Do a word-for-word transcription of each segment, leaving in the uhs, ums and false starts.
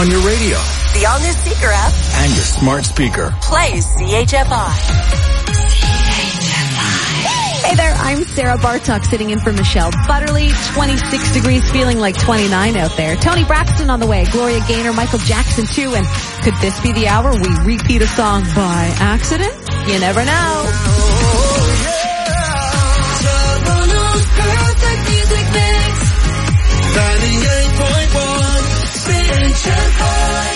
on your radio, the all-new Seeker app, and your smart speaker. Play C H F I. Hey there, I'm Sarah Bartok sitting in for Michelle Butterly. twenty-six degrees, feeling like twenty-nine out there. Tony Braxton on the way, Gloria Gaynor, Michael Jackson too, and could this be the hour we repeat a song by accident? You never know. ninety-eight point one C H F I.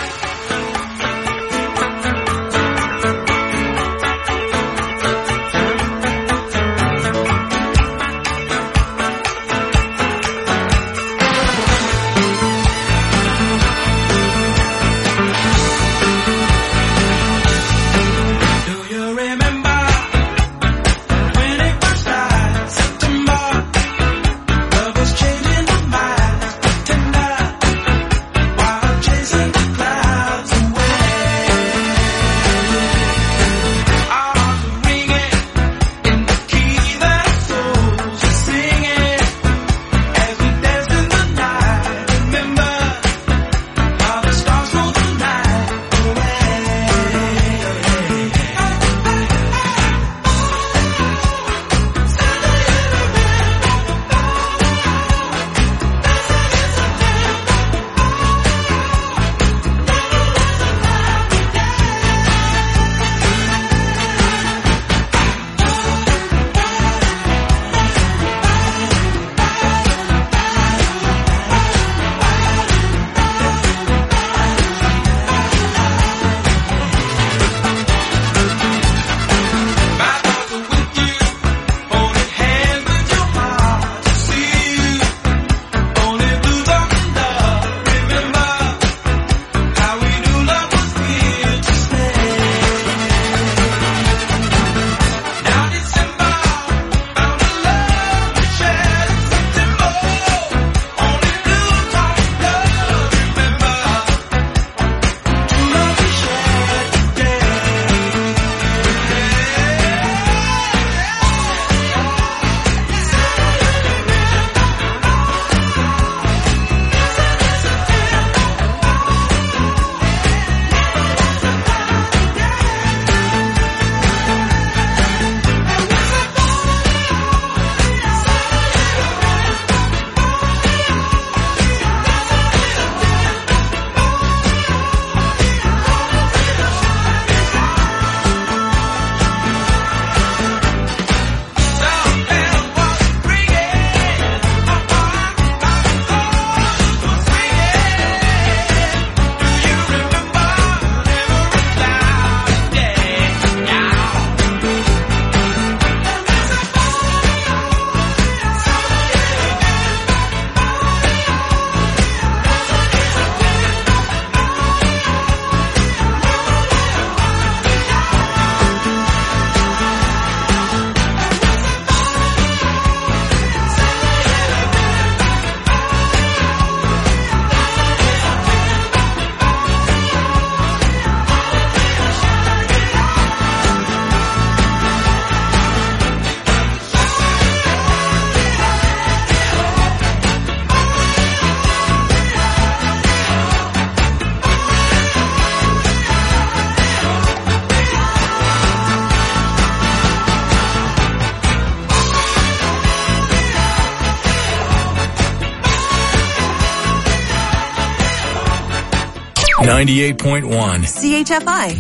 ninety-eight point one C H F I.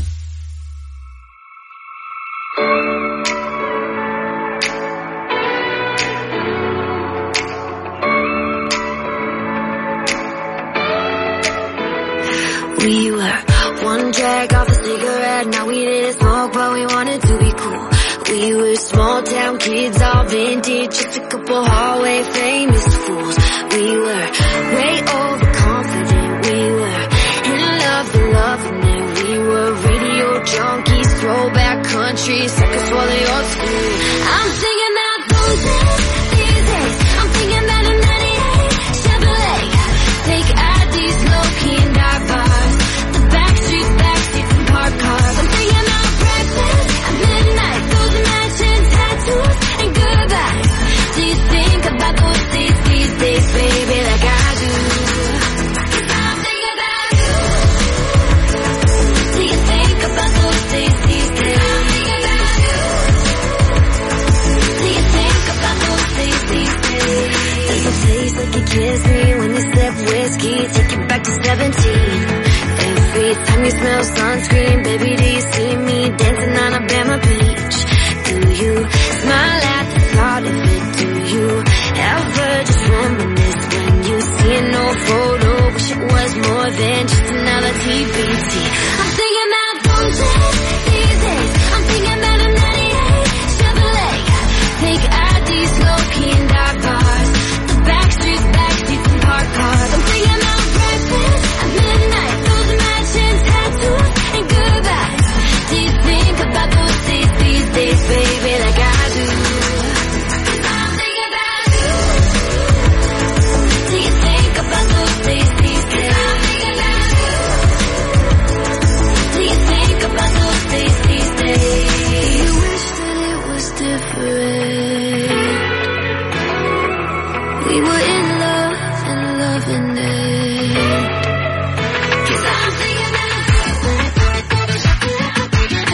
We were one drag off a cigarette. Now we didn't smoke, but we wanted to be cool. We were small town kids, all vintage, just a couple hallway famous fools. We were way overconfident. We were in love and loving it. We were radio junkies, throwback country, suckers for the old school. I'm singing out those days, these days. I'm thinking that in ninety-eight Chevrolet, fake I Ds, low key and dark bars, the backstreets, backseats and parked cars. I'm thinking of breakfast at midnight, those matching tattoos and goodbyes. Do you think about those days these days, baby, like I do? to seventeen. Every time you smell sunscreen, baby, do you see me dancing on a Bama beach? Do you smile at the thought of it? Do you ever just reminisce when you see an old photo? Wish it was more than just another T B T. I'm thinking about those days, these days. I'm thinking about a ninety-eight Chevrolet. Take I Ds, low key and dark bars. The back streets, back streets and park cars. I'm thinking about breakfast at midnight. Those matching tattoos and goodbyes. Do you think about those days, these days, baby, like I do? I'm thinking about you. Do you think about those days, these days? I'm thinking about you. Do you think about those days, these days? You wish that it was different. We were in love and loving it. 'Cause I'm thinking about you. 'Cause I'm thinking about you.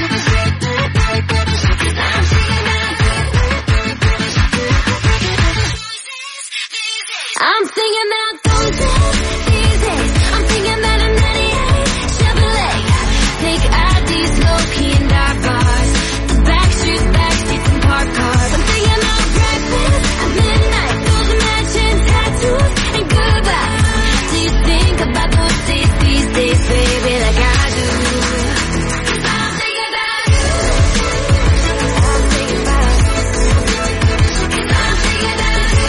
I'm thinking about those days, these days. I'm thinking about a ninety-eight Chevrolet. Take I Ds, low key and dark bars. The back streets, back streets and park cars. I'm thinking about breakfast at midnight. Those matching tattoos and goodbyes. Do you think about those days, these days, baby, like I do? 'Cause I'm thinking about you. I'm thinking about you. 'Cause I'm thinking about you.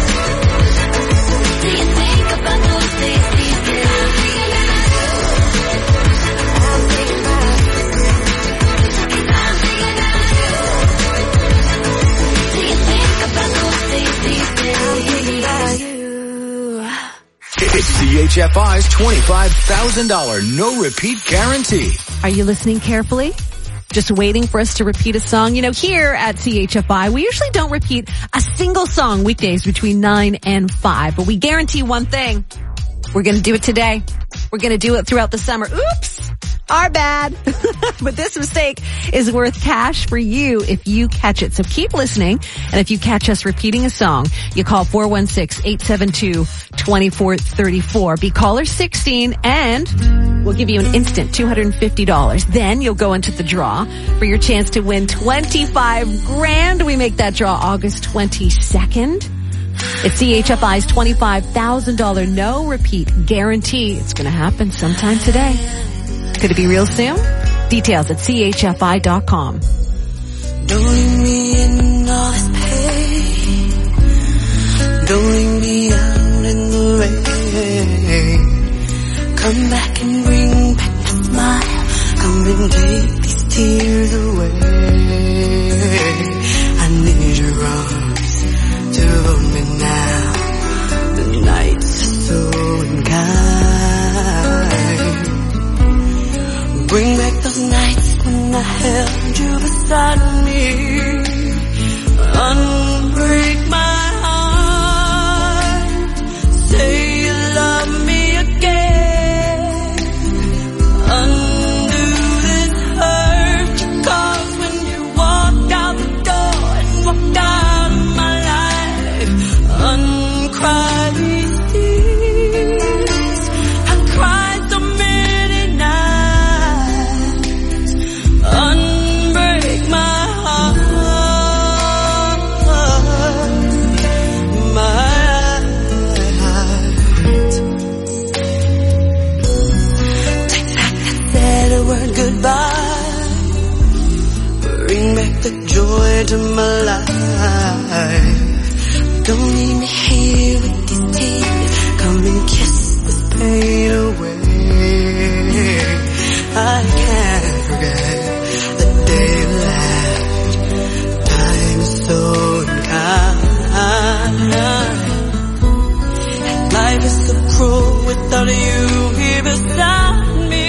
Do you think about those days, these days? I'm thinking about you. I'm thinking about you. 'Cause I'm thinking about you. Do you think about those days, these days? I'm thinking about you. It's C H F I's twenty-five thousand dollars no-repeat guarantee. Are you listening carefully? Just waiting for us to repeat a song? You know, here at C H F I, we usually don't repeat a single song weekdays between nine and five, but we guarantee one thing. We're going to do it today. We're going to do it throughout the summer. Oops! Our bad. But this mistake is worth cash for you if you catch it. So keep listening. And if you catch us repeating a song, you call four one six, eight seven two, two four three four. Be caller sixteen and we'll give you an instant two hundred fifty dollars. Then you'll go into the draw for your chance to win twenty-five grand. We make that draw August twenty-second. It's C H F I's twenty-five thousand dollars no repeat guarantee. It's going to happen sometime today. Could it be real soon? Details at C H F I dot com. Don't leave me in all this pain. Don't leave me out in the rain. Come back and bring back my smile. Come and take these tears away. I need your arms to hold me now. The nights are so unkind. Bring back those nights when I held you beside me. Unbreak my heart. Say you love me again. Undo this hurt you caused when you walked out the door and walked out of my life. Uncry these tears. I cried so many nights. Unbreak my heart, my heart. Take back that said word goodbye. Bring back the joy to my life. Don't leave me here with these tears. Come and kiss this pain away. I can't forget the day you left. Time is so unkind. And life is so cruel without you here beside me.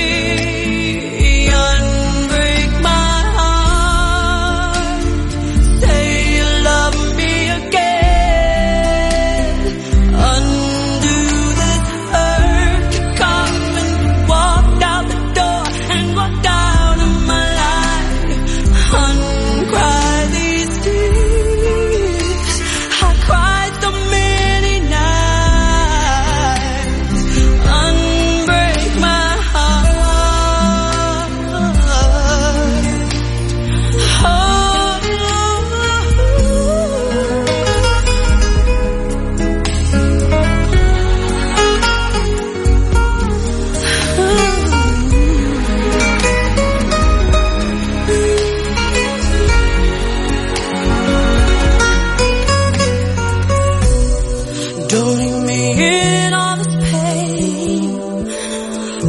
Unbreak my heart. Say you love me again.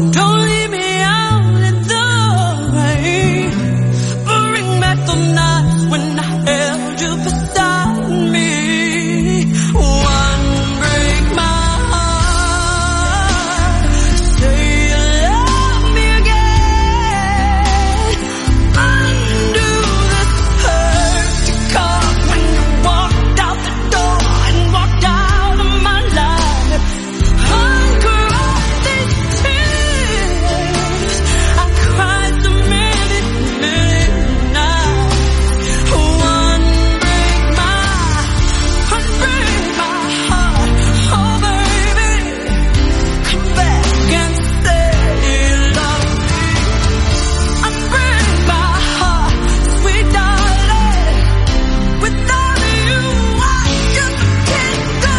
Don't leave me out in the rain. Bring back the nights when I held you beside me. One break my heart. Say you love me again. Undo this hurt you caused when you walked out the door and walked out of my life. Uncry these tears I cried so many, many nights. One break my, one break my heart. Oh baby, come back and say you love me. Unbreak my heart, sweet darling. Without you, I just can't go.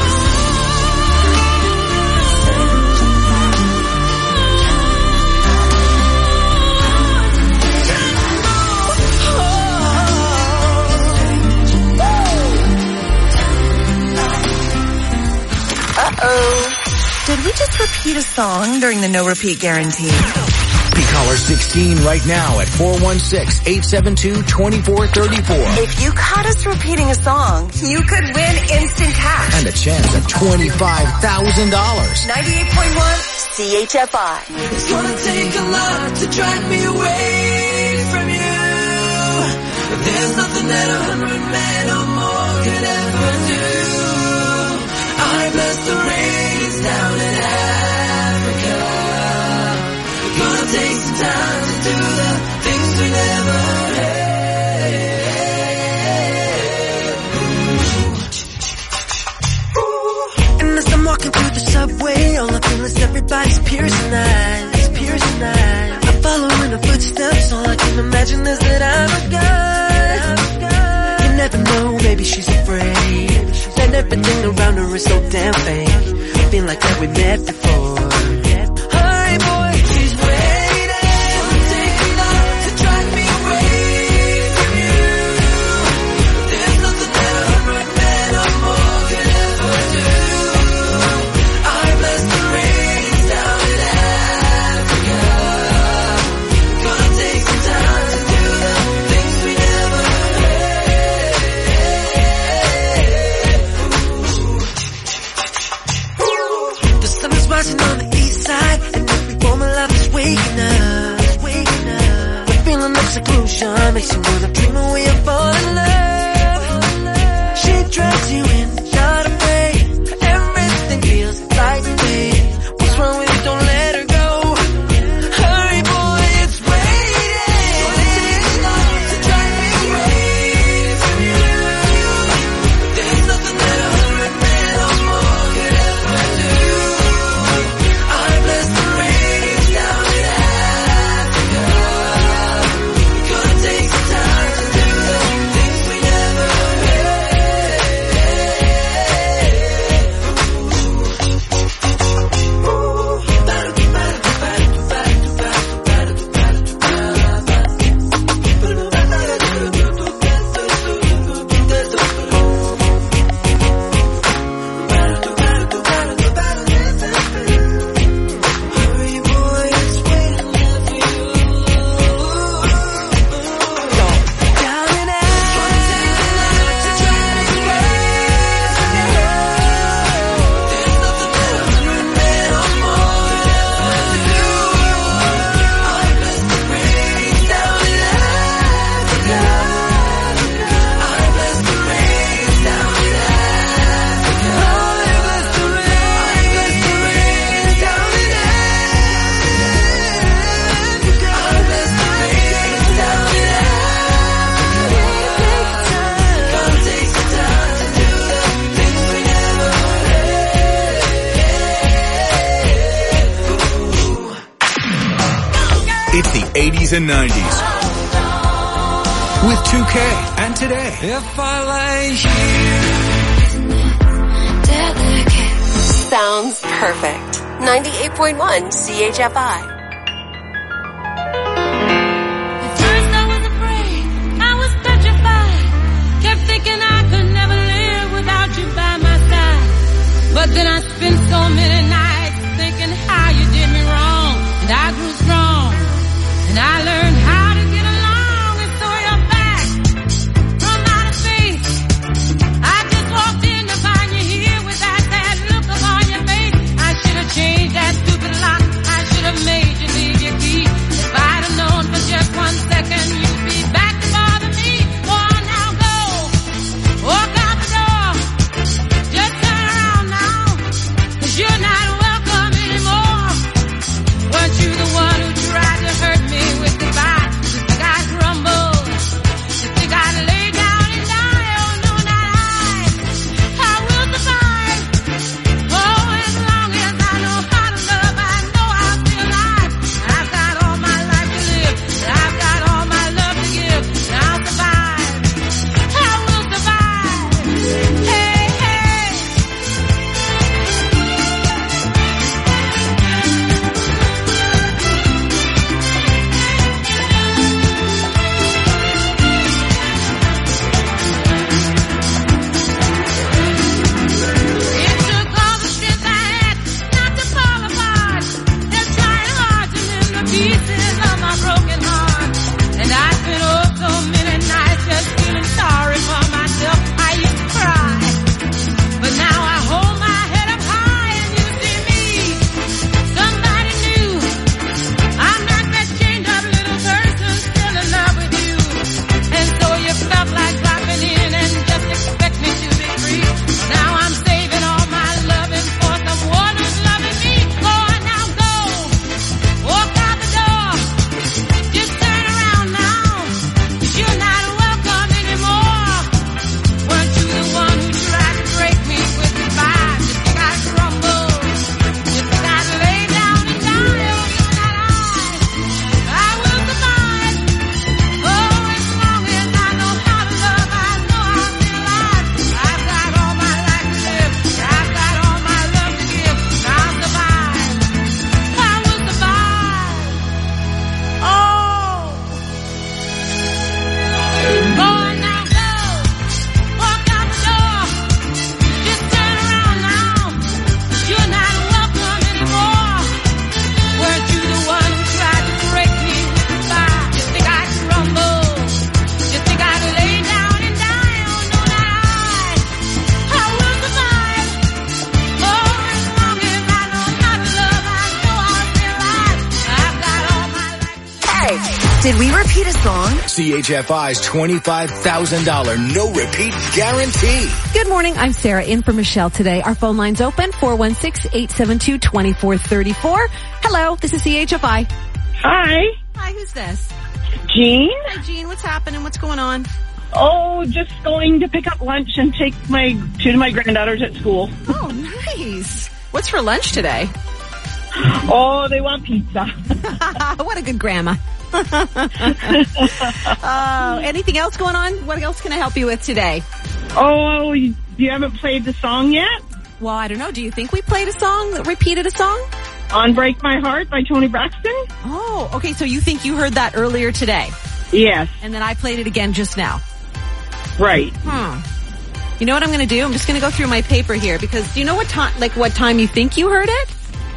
Uh-oh. Did we just repeat a song during the no repeat guarantee? Be caller sixteen right now at four one six, eight seven two, two four three four. If you caught us repeating a song, you could win instant cash. And a chance at twenty-five thousand dollars. ninety-eight point one C H F I. It's gonna take a lot to drag me away from you. But there's nothing that a hundred men or more could ever do. I bless the rains down in Africa. Gonna take some time to do the things we never had. And as I'm walking through the subway, all I feel is everybody's piercing eyes, piercing eyes. I follow in her footsteps, all I can imagine is that I'm a guy. You never know, maybe she's afraid that everything around her is so damn fake. I feel like that we met before. Hi boy, she's waiting. Gonna take a lot to drag me away from you. There's nothing that a hundred men or more could ever do. I bless the rains down in Africa. Gonna take some time to do the things we never had. The sun is rising on the east side, and every woman life is waking up, waking up. The feeling of seclusion makes you wanna dream away and fall in love. She drags you in, not afraid. Everything feels right way. What's wrong with you? Don't let her go. Hurry, boy, it's waiting. To drag me away from you. There's nothing that a hundred men or more could ever do. I bless the rains down in Africa. Gonna take some time to do the things we never Hurry, boy, it's waiting for you. Down in Africa. To drag me away from you. There's nothing that a hundred men or more could ever do. I bless the rains down in Africa. I bless the rains down in Africa. I bless the rains, I bless the rains down in Africa. I bless the rains down in Africa. Gonna take some time to do the things we never had. It's the eighties and nineties. With two K and Today. If I lay here. Delicate. Sounds perfect. ninety-eight point one C H F I. At first I was afraid, I was petrified. Kept thinking I could never live without you by my side. But then I spent so many nights thinking how you did me wrong. Did we repeat a song? C H F I's twenty-five thousand dollars no repeat guarantee. Good morning. I'm Sarah in for Michelle today. Our phone line's open, four one six, eight seven two, two four three four. Hello, this is C H F I. Hi. Hi, who's this? Jean? Hi, Jean. What's happening? What's going on? Oh, just going to pick up lunch and take my two of my granddaughters at school. Oh, nice. What's for lunch today? Oh, they want pizza. What a good grandma. uh, anything else going on? What else can I help you with today? Oh, you, you haven't played the song yet? Well, I don't know. Do you think we played a song, repeated a song? On Break My Heart by Tony Braxton? Oh, okay. So you think you heard that earlier today? Yes. And then I played it again just now? Right. Hmm. You know what I'm going to do? I'm just going to go through my paper here because do you know what time, like what time you think you heard it?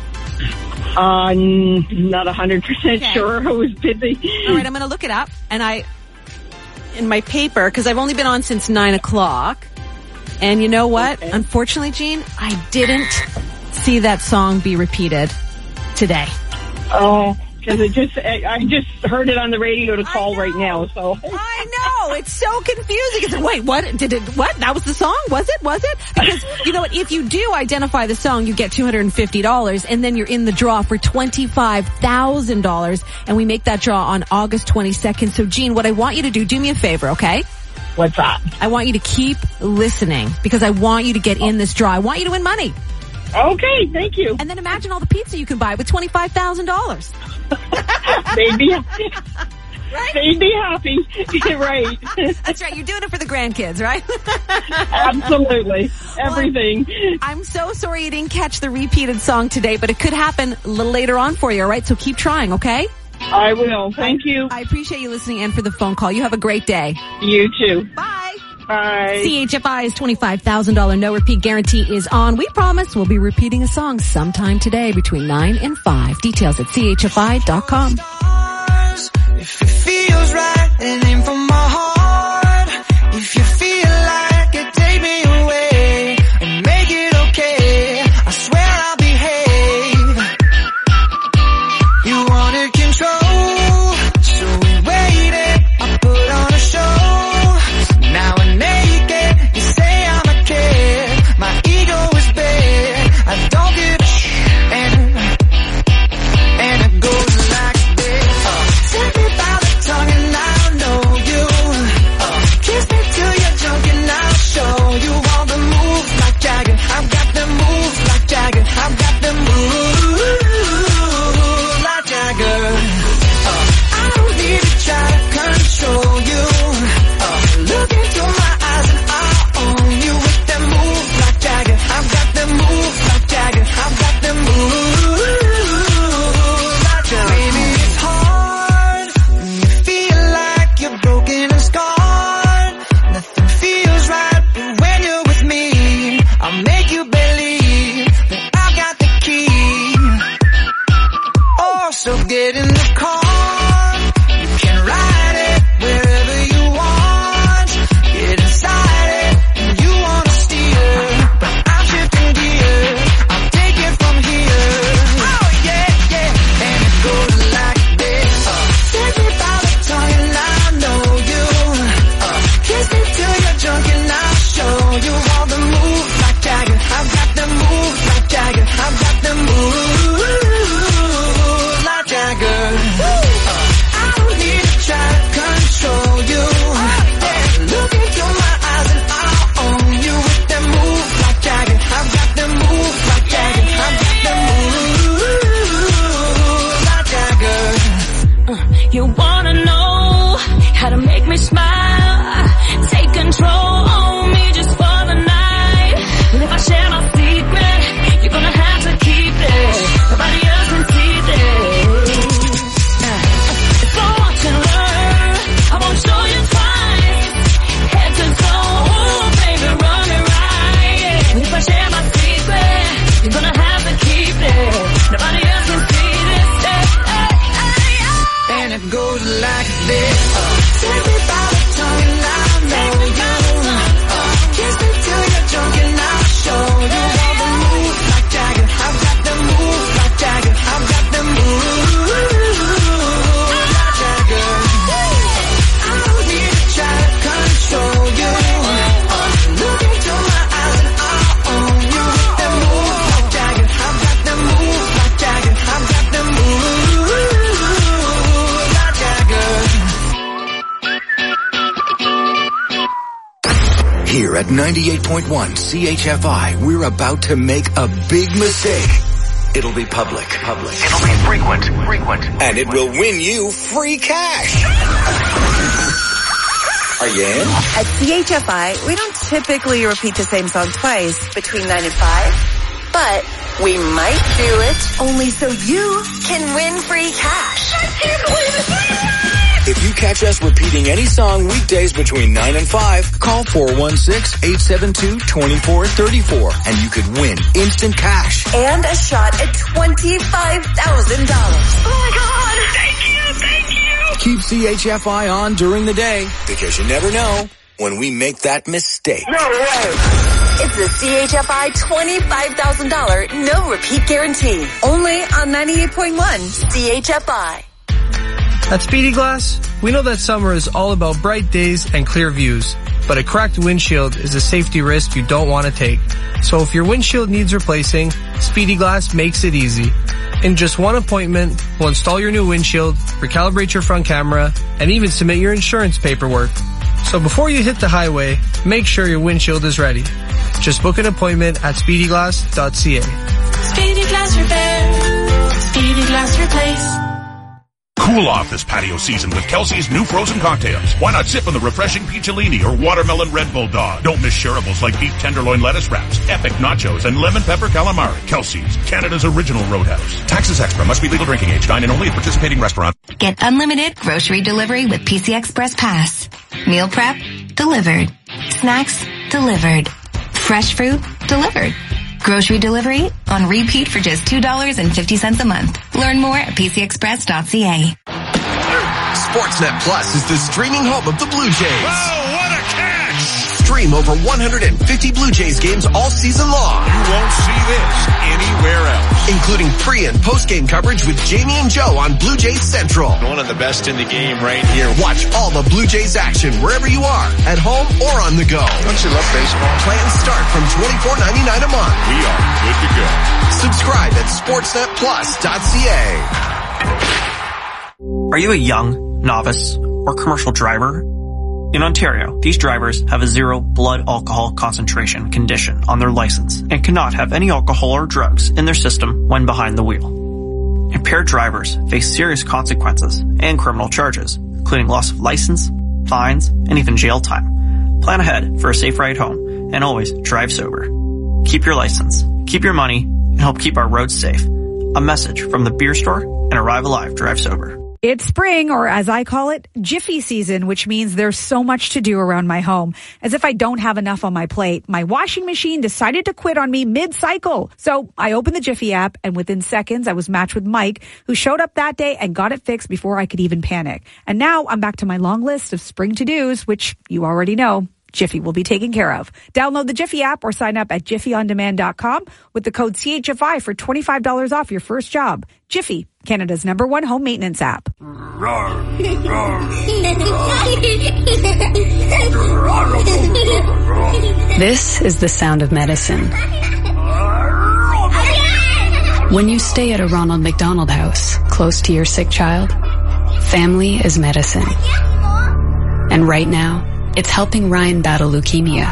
Uh, not one hundred percent Okay. sure. I was busy. All right, I'm going to look it up. And I, in my paper, because I've only been on since nine o'clock. And you know what? Okay. Unfortunately, Jean, I didn't see that song be repeated today. Oh, because it just, I, I just heard it on the radio to call know. right now, so. I know. It's so confusing. It's like, wait, what? Did it, what? That was the song? Was it? Was it? Because, you know what? If you do identify the song, you get two hundred fifty dollars and then you're in the draw for twenty-five thousand dollars and we make that draw on August twenty-second. So, Jean, what I want you to do, do me a favor, okay? What's that? I want you to keep listening because I want you to get in this draw. I want you to win money. Okay, thank you. And then imagine all the pizza you can buy with twenty-five thousand dollars. They'd be, Right? they'd be happy. You're right. That's right. You're doing it for the grandkids, right? Absolutely. Everything. I'm so sorry you didn't catch the repeated song today, but it could happen a little later on for you, all right? So keep trying, okay? I will. Thank you. I appreciate you listening and for the phone call. You have a great day. You too. Bye. Bye. C H F I's twenty-five thousand dollars no repeat guarantee is on. We promise we'll be repeating a song sometime today between nine and five. Details at C H F I dot com. If it feels right and aim for my heart, if you feel like it, take me away and make it okay. I swear I'll behave. You wanted control, so we waited. I put on a show. Now I make it. You say I'm a kid. My ego is big. I don't give a shit. And, and it goes like this. Uh, take me by the tongue and I'll know you. Uh, kiss me till you're drunk and I'll show you all the moves like Jagger. I've got the moves like Jagger. I've got the moves like Jagger. Uh, I don't need to try to control you. Uh, look into my eyes and I'll own you with them moves like Jagger. I've got them moves like Jagger. I've got them moves like Jagger. Maybe it's hard when you feel like you're broken and scarred. Nothing feels right, but when you're with me, I'll make you believe that I've got the key. Oh, so get in the car. You can ride it wherever you want. Get inside it and you wanna steer, but I'm shifting gears. I'll take it from here. Oh yeah, yeah. And it goes like this. Uh, take me by the tongue and I know you. Uh, kiss me till you're drunk and I'll show you all the moves like Jagger. I've got the moves like Jagger. I've got the moves like Jagger. Uh, I don't need to try to control you. Uh, look into my eyes and I'll own you with them moves like Jagger. I've got them moves like Jagger. I've got them moves like Jagger. You wanna know how to make me smile? Take control on me just for the night. And if I share my secret, you're gonna have to keep it. Nobody else can see this. So watch and learn. I won't show you twice. Head to toe, baby, run it right. And if I share my secret, you're gonna have to keep it. Nobody else can see this. Hey, hey, hey, hey. And it goes like this. Uh, take me by the At ninety-eight point one C H F I, we're about to make a big mistake. It'll be public. Public. It'll be frequent. Frequent. And it will win you free cash. Are you in? At C H F I, we don't typically repeat the same song twice between nine and five, but we might do it only so you can win free cash. I can't believe it! If you catch us repeating any song weekdays between nine and five, call four one six, eight seven two, two four three four and you could win instant cash. And a shot at twenty-five thousand dollars. Oh my God! Thank you, thank you! Keep C H F I on during the day because you never know when we make that mistake. No way! It's the C H F I twenty-five thousand dollars no repeat guarantee. Only on ninety-eight point one C H F I. At Speedy Glass, we know that summer is all about bright days and clear views, but a cracked windshield is a safety risk you don't want to take. So if your windshield needs replacing, Speedy Glass makes it easy. In just one appointment, we'll install your new windshield, recalibrate your front camera, and even submit your insurance paperwork. So before you hit the highway, make sure your windshield is ready. Just book an appointment at speedy glass dot c a. Speedy Glass Repair. Speedy Glass Replace. Cool off this patio season with Kelsey's new frozen cocktails. Why not sip on the refreshing Peacholini or watermelon Red Bull Dog? Don't miss shareables like beef tenderloin lettuce wraps, epic nachos, and lemon pepper calamari. Kelsey's, Canada's original roadhouse. Taxes extra. Must be legal drinking age. Dine in only at participating restaurant. Get unlimited grocery delivery with P C Express Pass. Meal prep, delivered. Snacks, delivered. Fresh fruit, delivered. Grocery delivery on repeat for just two dollars and fifty cents a month. Learn more at p c express dot c a. Sportsnet Plus is the streaming home of the Blue Jays. Oh, what a catch! Stream over one hundred fifty Blue Jays games all season long. You won't see this anywhere else. Including pre- and post-game coverage with Jamie and Joe on Blue Jays Central. One of the best in the game right here. Watch all the Blue Jays action wherever you are, at home or on the go. Don't you love baseball? Plans start from twenty-four ninety-nine a month. We are good to go. Subscribe at sportsnet plus dot c a. Are you a young, novice, or commercial driver? In Ontario, these drivers have a zero blood alcohol concentration condition on their license and cannot have any alcohol or drugs in their system when behind the wheel. Impaired drivers face serious consequences and criminal charges, including loss of license, fines, and even jail time. Plan ahead for a safe ride home and always drive sober. Keep your license, keep your money, and help keep our roads safe. A message from the Beer Store and Arrive Alive Drive Sober. It's spring, or as I call it, Jiffy season, which means there's so much to do around my home. As if I don't have enough on my plate, my washing machine decided to quit on me mid-cycle. So I opened the Jiffy app, and within seconds, I was matched with Mike, who showed up that day and got it fixed before I could even panic. And now I'm back to my long list of spring to-dos, which you already know Jiffy will be taken care of. Download the Jiffy app or sign up at jiffy on demand dot com with the code C H F I for twenty-five dollars off your first job. Jiffy, Canada's number one home maintenance app. This is the sound of medicine. When you stay at a Ronald McDonald House, close to your sick child, family is medicine. And right now, it's helping Ryan battle leukemia.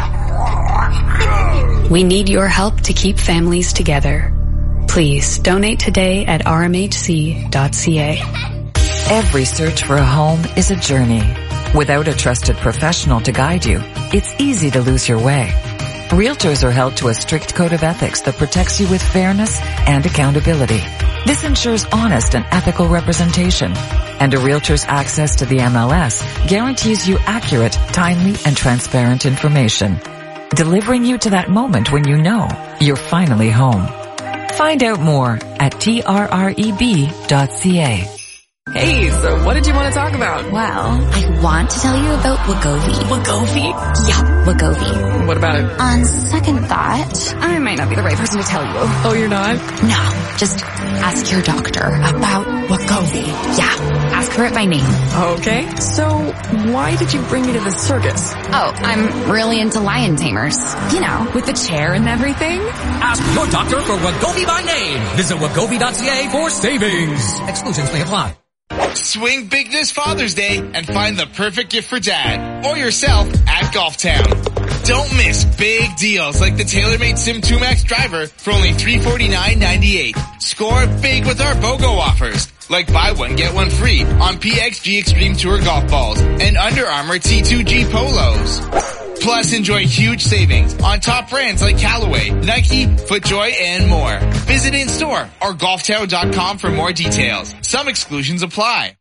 We need your help to keep families together. Please donate today at r m h c dot c a. Every search for a home is a journey. Without a trusted professional to guide you, it's easy to lose your way. Realtors are held to a strict code of ethics that protects you with fairness and accountability. This ensures honest and ethical representation. And a realtor's access to the M L S guarantees you accurate, timely, and transparent information, delivering you to that moment when you know you're finally home. Find out more at T R R E B dot C A. Hey, so what did you want to talk about? Well, I want to tell you about Wegovy. Wegovy? Yeah, Wegovy. What about it? On second thought, I might not be the right person to tell you. Oh, you're not? No, just ask your doctor about Wegovy. Yeah, ask her it by name. Okay, so why did you bring me to the circus? Oh, I'm really into lion tamers. You know, with the chair and everything. Ask your doctor for Wegovy by name. Visit Wegovy dot C A for savings. Exclusions may apply. Swing big this Father's Day and find the perfect gift for dad or yourself at Golf Town. Don't miss big deals like the TaylorMade Sim two Max driver for only three hundred forty-nine dollars and ninety-eight cents. Score big with our BOGO offers, like buy one, get one free on P X G Extreme Tour golf balls and Under Armour T two G polos. Plus, enjoy huge savings on top brands like Callaway, Nike, FootJoy, and more. Visit in-store or golf tower dot com for more details. Some exclusions apply.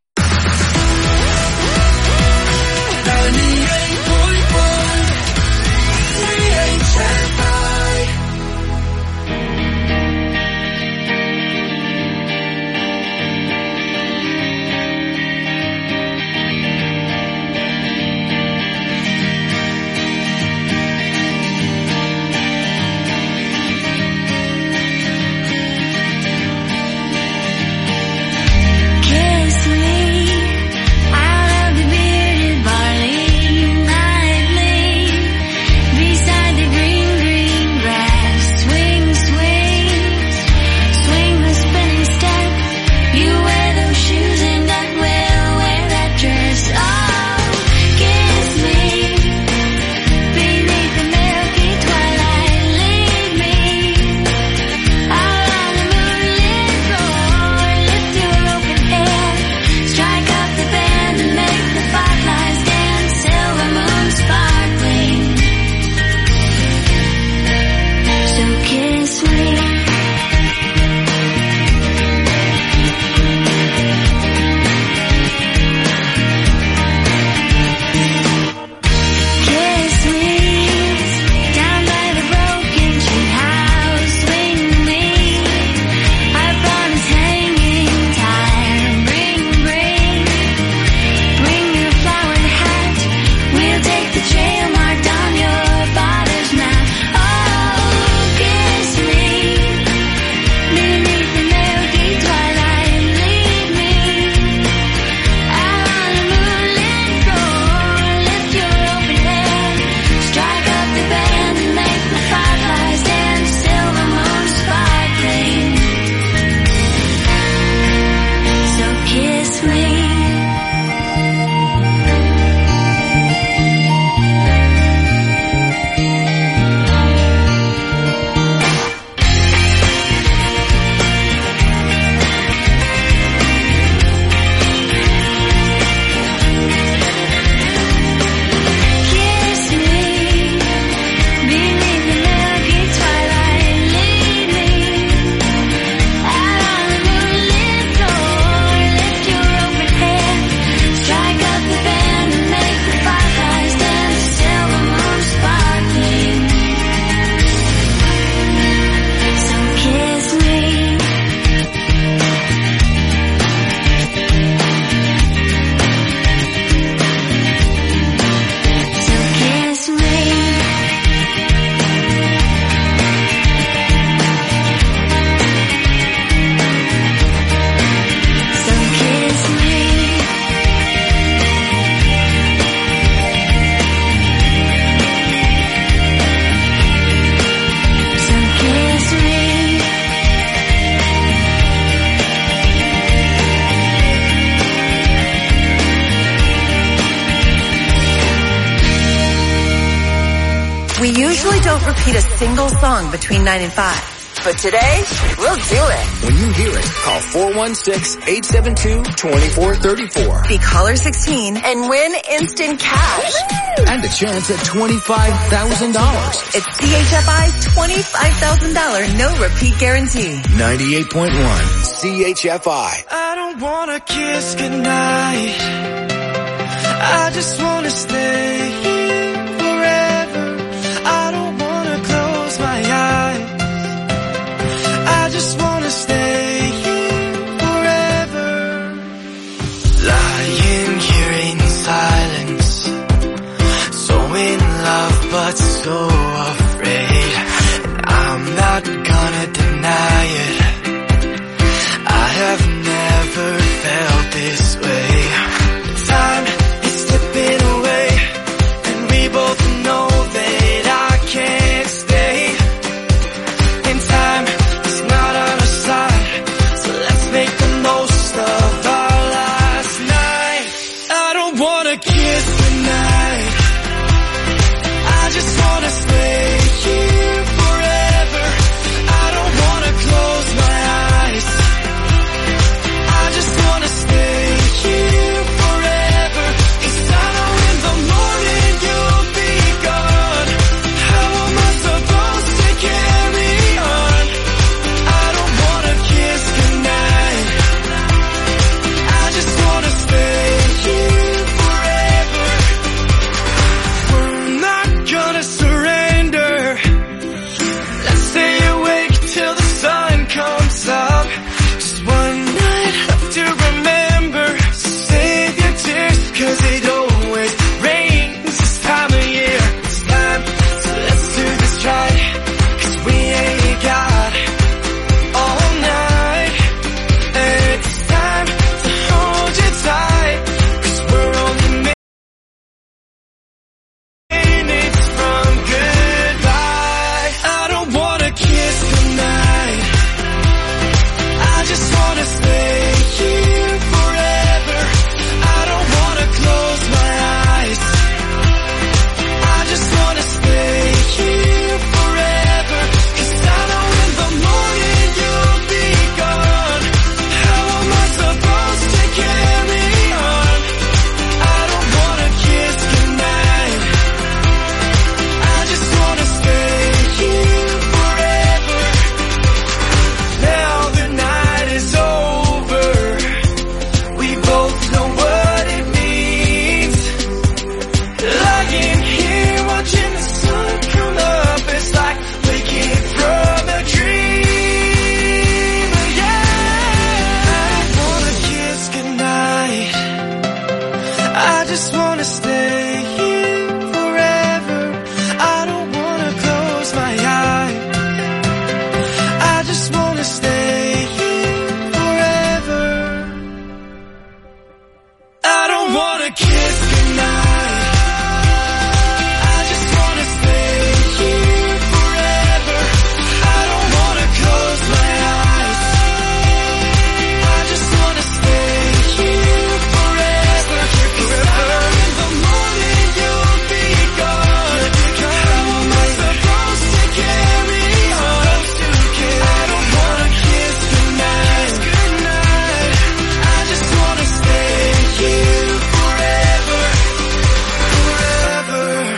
We usually don't repeat a single song between nine and five. But today, we'll do it. When you hear it, call four one six, eight seven two, two four three four. Be caller sixteen and win instant cash. And a chance at twenty-five thousand dollars. It's C H F I's twenty-five thousand dollars no repeat guarantee. ninety-eight point one C H F I. I don't wanna kiss goodnight. I just wanna stay here forever. I don't wanna close my eyes. I just wanna stay here forever. Lying here in silence, so in love but so afraid. And I'm not gonna deny it, I have never felt this way. Time is slipping away, and we both know that I can't stay. And time is not on our side, so let's make the most of our last night. I don't wanna kiss goodnight, I just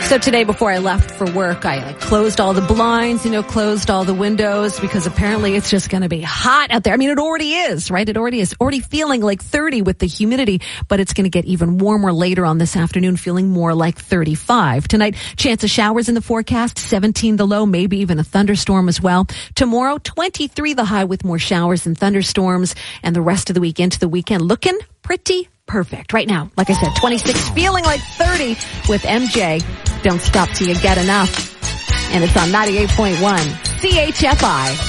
So today before I left for work, I like closed all the blinds, you know, closed all the windows because apparently it's just going to be hot out there. I mean, it already is, right? It already is already feeling like thirty with the humidity, but it's going to get even warmer later on this afternoon, feeling more like thirty-five. Tonight, chance of showers in the forecast, seventeen the low, maybe even a thunderstorm as well. Tomorrow, twenty-three the high with more showers and thunderstorms, and the rest of the week into the weekend looking pretty perfect. Right now, like I said, twenty-six, feeling like thirty with M J. Don't stop till you get enough. And it's on ninety-eight point one C H F I.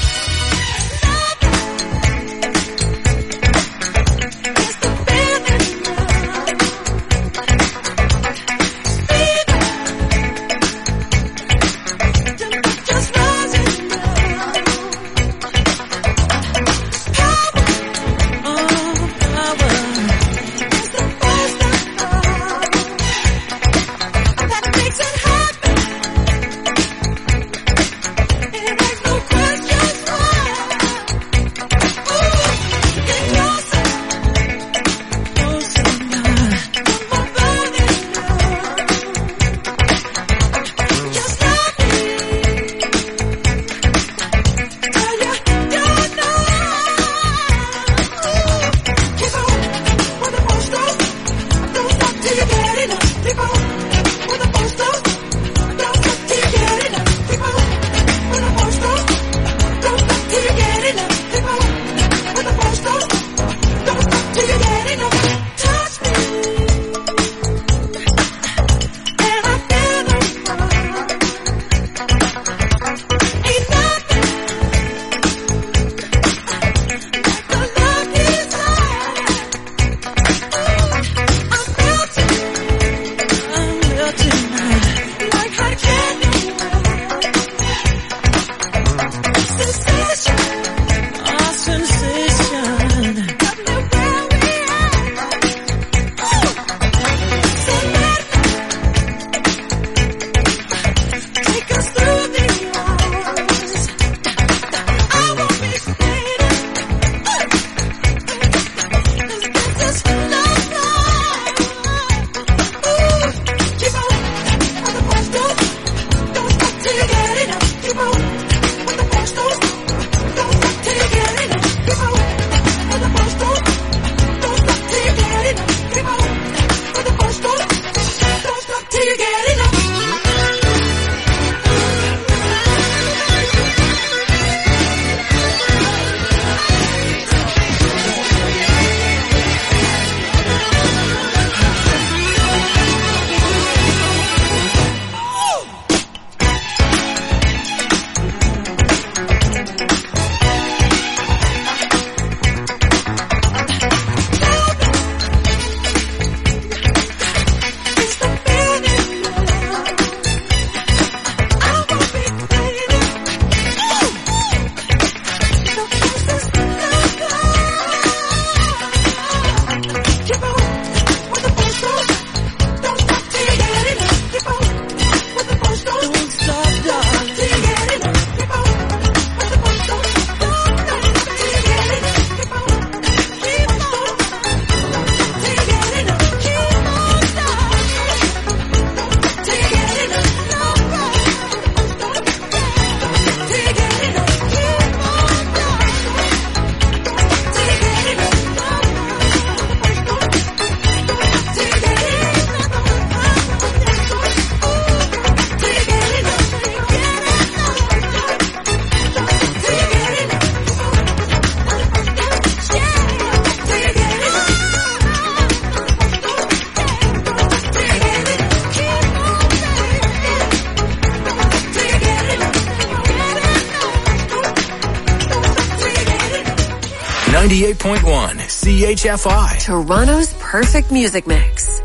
ninety-eight point one C H F I. Toronto's perfect music mix.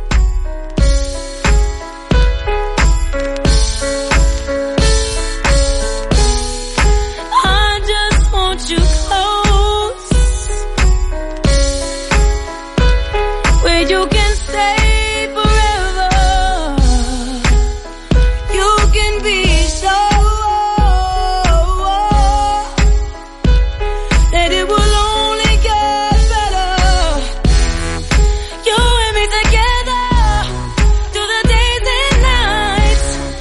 I just want you close, where you can stay forever. You can be sure that it will only get better. You and me together through the days and nights.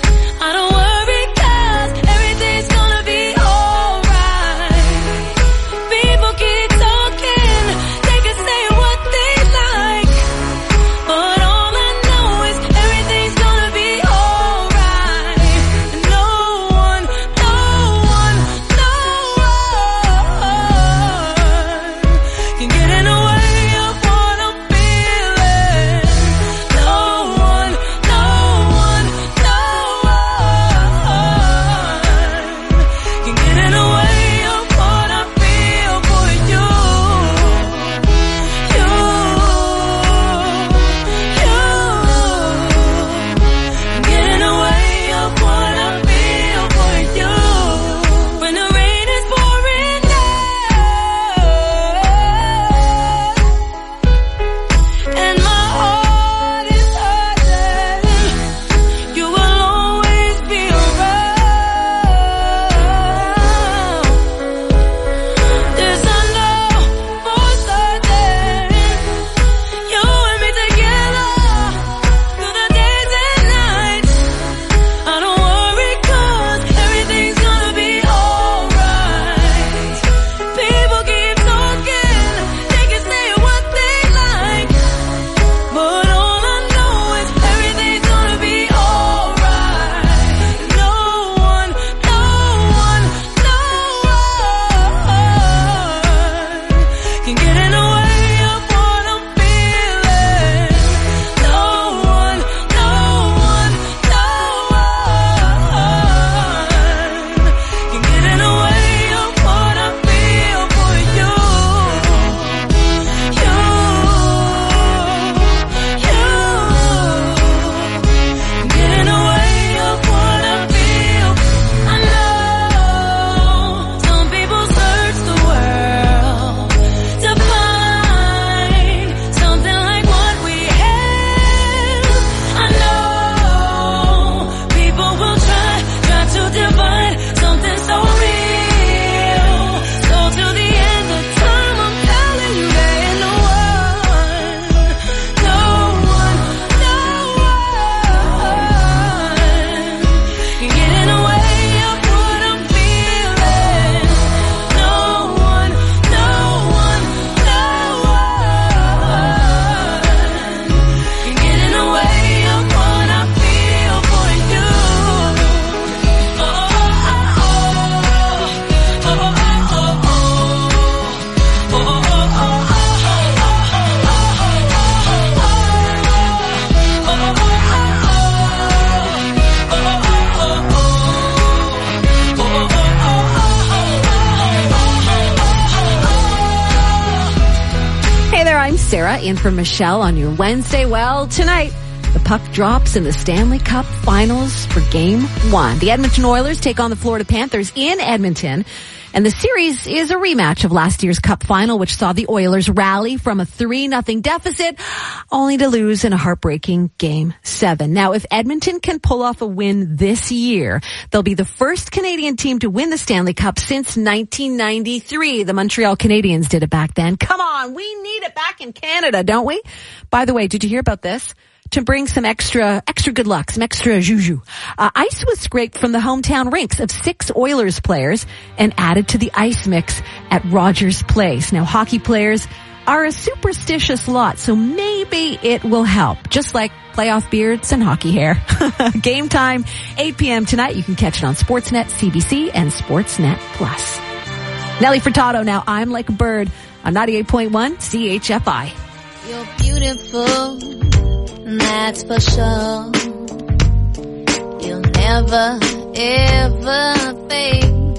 there, I'm Sarah, in for Michelle on your Wednesday. Well, tonight, the puck drops in the Stanley Cup Finals for Game one. The Edmonton Oilers take on the Florida Panthers in Edmonton. And the series is a rematch of last year's Cup Final, which saw the Oilers rally from a three nothing deficit, only to lose in a heartbreaking Game seven. Now, if Edmonton can pull off a win this year, they'll be the first Canadian team to win the Stanley Cup since nineteen ninety-three. The Montreal Canadiens did it back then. Come on, we need it back in Canada, don't we? By the way, did you hear about this? To bring some extra, extra good luck, some extra juju. Uh, ice was scraped from the hometown rinks of six Oilers players and added to the ice mix at Rogers Place. Now, hockey players are a superstitious lot, so maybe it will help. Just like playoff beards and hockey hair. Game time, eight p.m. tonight. You can catch it on Sportsnet, C B C, and Sportsnet Plus. Nelly Furtado now, I'm Like a Bird on ninety-eight point one C H F I. You're beautiful. That's for sure. You'll never, ever fade.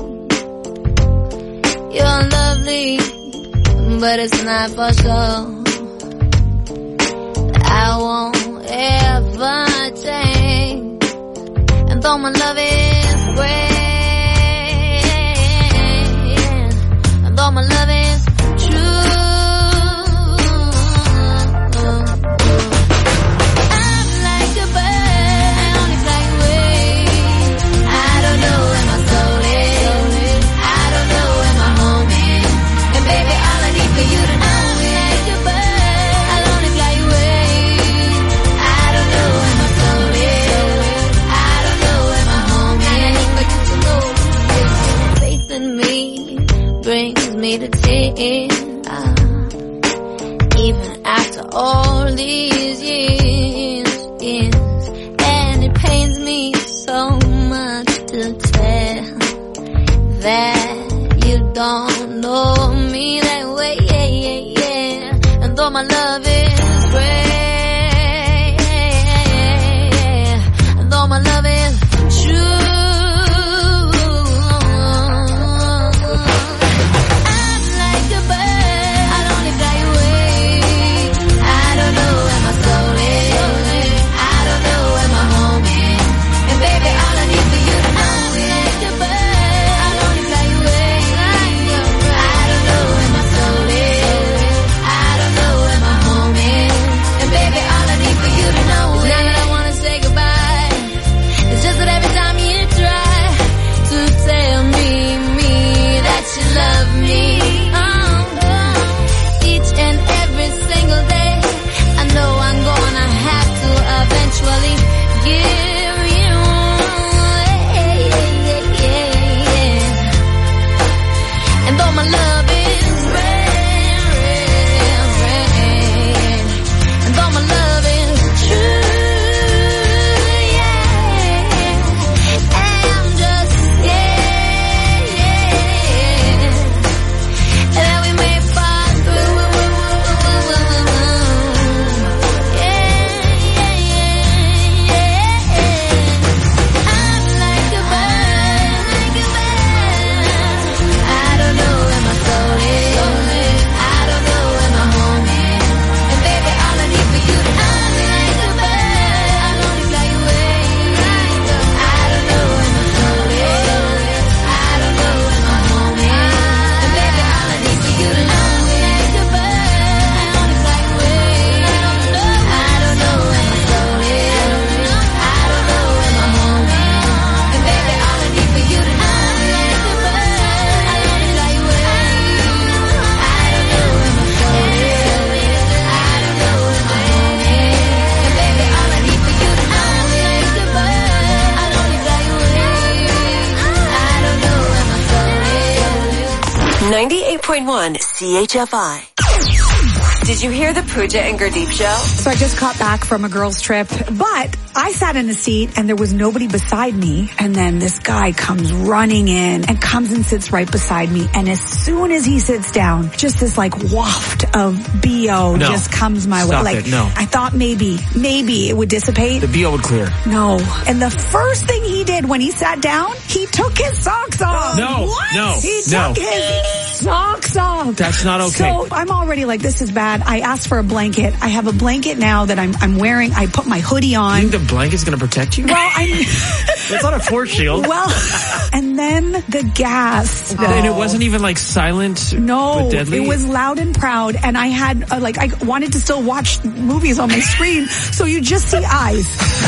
You're lovely, but it's not for sure. I won't ever change. And though my love is great, and though my love is true, brings me to tears, uh, even after all these years, years, and it pains me so much to tell that you don't know me that way, yeah, yeah, yeah. And though my love is great, and though my love is true, ninety-eight point one C H F I. Did you hear the Pooja and Gurdeep show? So I just got back from a girls' trip, but I sat in a seat and there was nobody beside me. And then this guy comes running in and comes and sits right beside me. And as soon as he sits down, just this like waft of B O no. just comes my Stop way. Like, it. No. I thought maybe, maybe it would dissipate. The B O would clear. No. And the first thing he did when he sat down, he took his socks off. No. What? No. He no. took his socks off. That's not okay. So I'm already like, this is bad. I asked for a blanket. I have a blanket now that I'm I'm wearing. I put my hoodie on. You think the blanket's going to protect you? Well, I'm... It's not a force shield. Well, and then the gas. Oh. And it wasn't even like silent No, but deadly? It was loud and proud. And I had, uh, like, I wanted to still watch movies on my screen. So you just see eyes.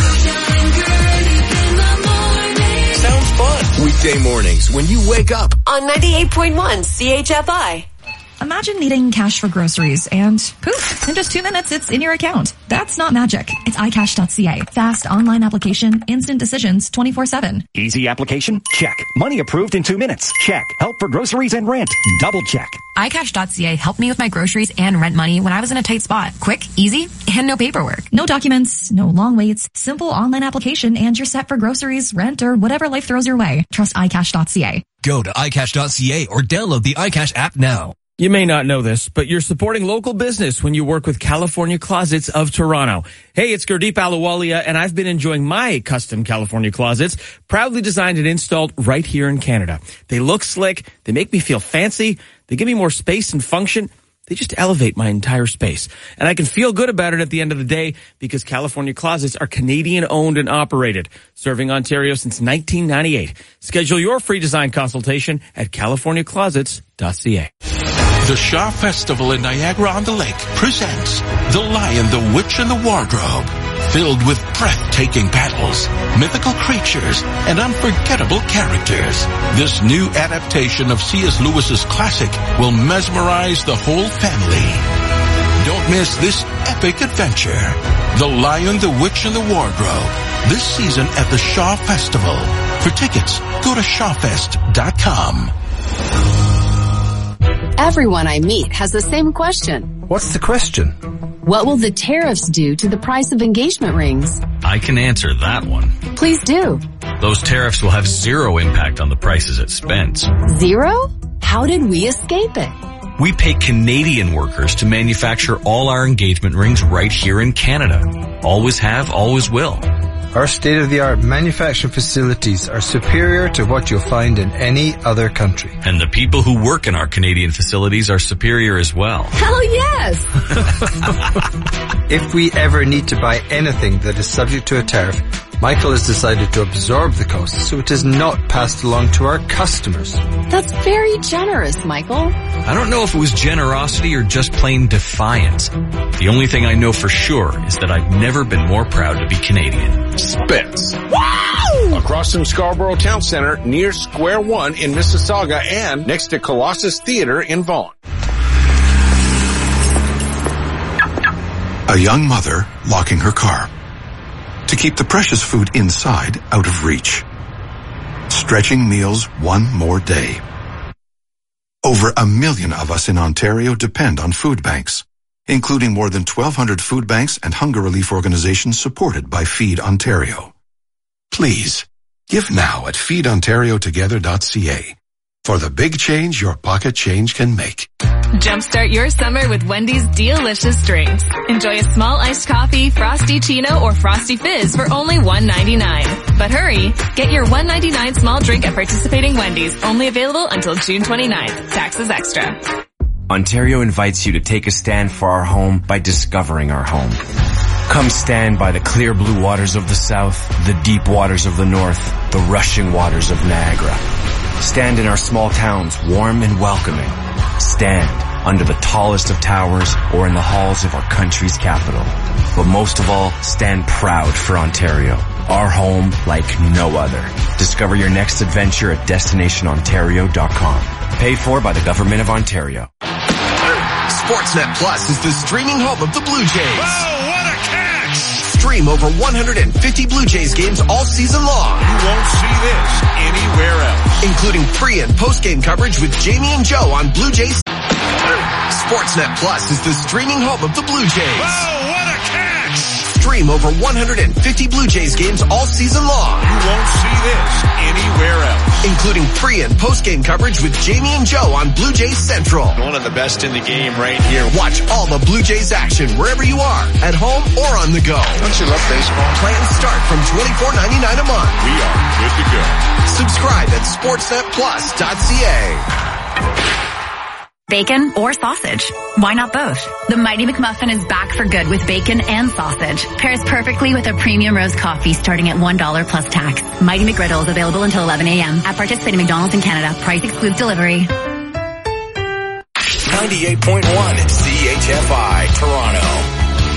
Sounds fun. Weekday mornings when you wake up on ninety-eight point one C H F I. Imagine needing cash for groceries and poof, in just two minutes it's in your account. That's not magic. It's i cash dot c a. Fast online application, instant decisions twenty-four seven. Easy application? Check. Money approved in two minutes? Check. Help for groceries and rent? Double check. i cash dot c a helped me with my groceries and rent money when I was in a tight spot. Quick, easy, and no paperwork. No documents, no long waits, simple online application, and you're set for groceries, rent, or whatever life throws your way. Trust i cash dot c a. Go to i cash dot c a or download the iCash app now. You may not know this, but you're supporting local business when you work with California Closets of Toronto. Hey, it's Gurdeep Ahluwalia, and I've been enjoying my custom California closets, proudly designed and installed right here in Canada. They look slick, they make me feel fancy, they give me more space and function. They just elevate my entire space. And I can feel good about it at the end of the day because California Closets are Canadian owned and operated, serving Ontario since nineteen ninety-eight. Schedule your free design consultation at california closets dot c a. The Shaw Festival in Niagara-on-the-Lake presents The Lion, the Witch, and the Wardrobe, filled with breathtaking battles, mythical creatures, and unforgettable characters. This new adaptation of C S Lewis's classic will mesmerize the whole family. Don't miss this epic adventure. The Lion, the Witch, and the Wardrobe, this season at the Shaw Festival. For tickets, go to shaw fest dot com. Everyone I meet has the same question. What's the question? What will the tariffs do to the price of engagement rings? I can answer that one. Please do. Those tariffs will have zero impact on the prices at Spence. Zero? How did we escape it? We pay Canadian workers to manufacture all our engagement rings right here in Canada. Always have, always will. Our state-of-the-art manufacturing facilities are superior to what you'll find in any other country. And the people who work in our Canadian facilities are superior as well. Hell yes! If we ever need to buy anything that is subject to a tariff, Michael has decided to absorb the cost so it is not passed along to our customers. That's very generous, Michael. I don't know if it was generosity or just plain defiance. The only thing I know for sure is that I've never been more proud to be Canadian. Spence. Wow! Across from Scarborough Town Center, near Square One in Mississauga, and next to Colossus Theatre in Vaughan. A young mother locking her car to keep the precious food inside out of reach. Stretching meals one more day. Over a million of us in Ontario depend on food banks, including more than twelve hundred food banks and hunger relief organizations supported by Feed Ontario. Please, give now at feed ontario together dot c a for the big change your pocket change can make. Jumpstart your summer with Wendy's delicious drinks. Enjoy a small iced coffee, Frosty Chino, or Frosty Fizz for only one ninety-nine. But hurry, get your one ninety-nine small drink at participating Wendy's, only available until June twenty-ninth. Taxes extra. Ontario invites you to take a stand for our home by discovering our home. Come stand by the clear blue waters of the south, the deep waters of the north, the rushing waters of Niagara. Stand in our small towns, warm and welcoming. Stand under the tallest of towers or in the halls of our country's capital. But most of all, stand proud for Ontario, our home like no other. Discover your next adventure at destination ontario dot com. Paid for by the Government of Ontario. Sportsnet Plus is the streaming home of the Blue Jays. Oh, what a catch! Stream over one hundred fifty Blue Jays games all season long. You won't see this anywhere else. Including pre- and post-game coverage with Jamie and Joe on Blue Jays. Sportsnet Plus is the streaming home of the Blue Jays. Oh, what a catch! Stream over one hundred fifty Blue Jays games all season long. You won't see this anywhere else. Including pre- and post-game coverage with Jamie and Joe on Blue Jays Central. One of the best in the game right here. Watch all the Blue Jays action wherever you are, at home or on the go. Don't you love baseball? Plans start from twenty-four ninety-nine a month. We are good to go. Subscribe at sportsnet plus dot c a. Bacon or sausage? Why not both? The Mighty McMuffin is back for good with bacon and sausage. Pairs perfectly with a premium roast coffee starting at one dollar plus tax. Mighty McGriddle is available until eleven a.m. at participating McDonald's in Canada. Price excludes delivery. ninety-eight point one C H F I, Toronto.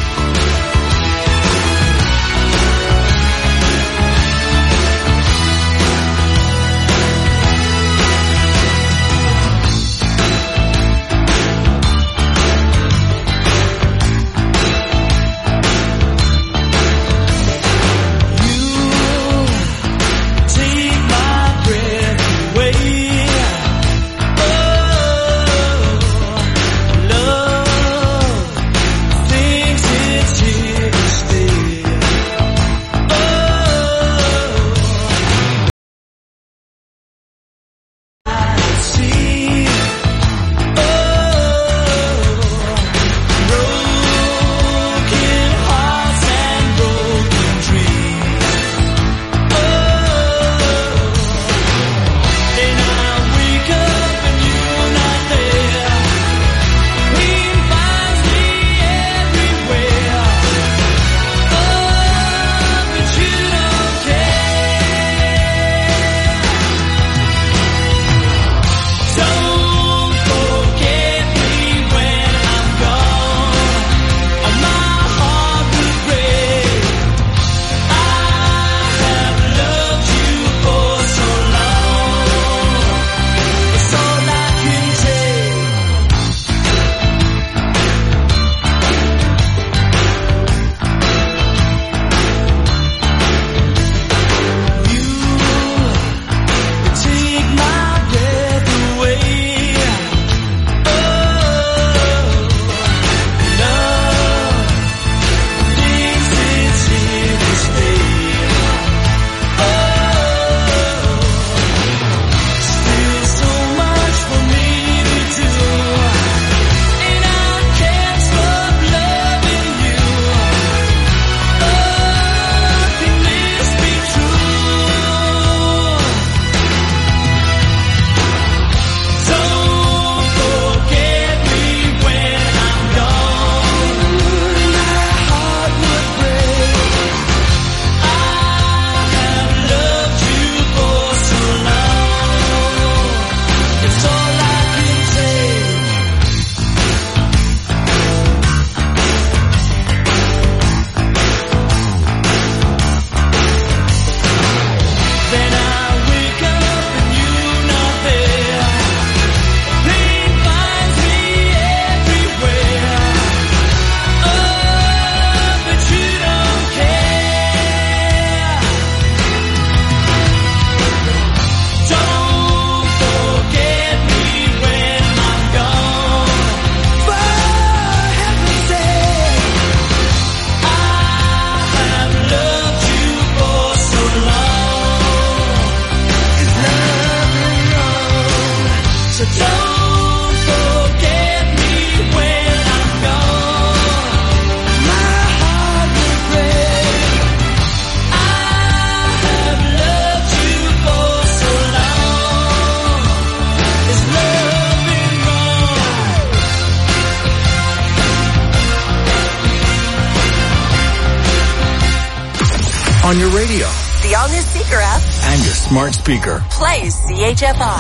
On your radio, the all-new Seeker app, and your smart speaker. Play C H F I.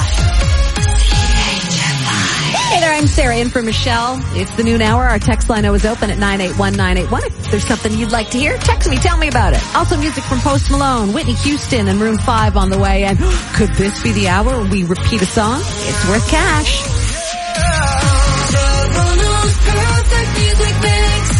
Hey there, I'm Sarah in for Michelle. It's the noon hour. Our text line is open at nine eight one nine eight one. If there's something you'd like to hear, text me. Tell me about it. Also music from Post Malone, Whitney Houston, and Maroon five on the way. And could this be the hour we repeat a song? It's worth cash. Toronto's perfect music mix.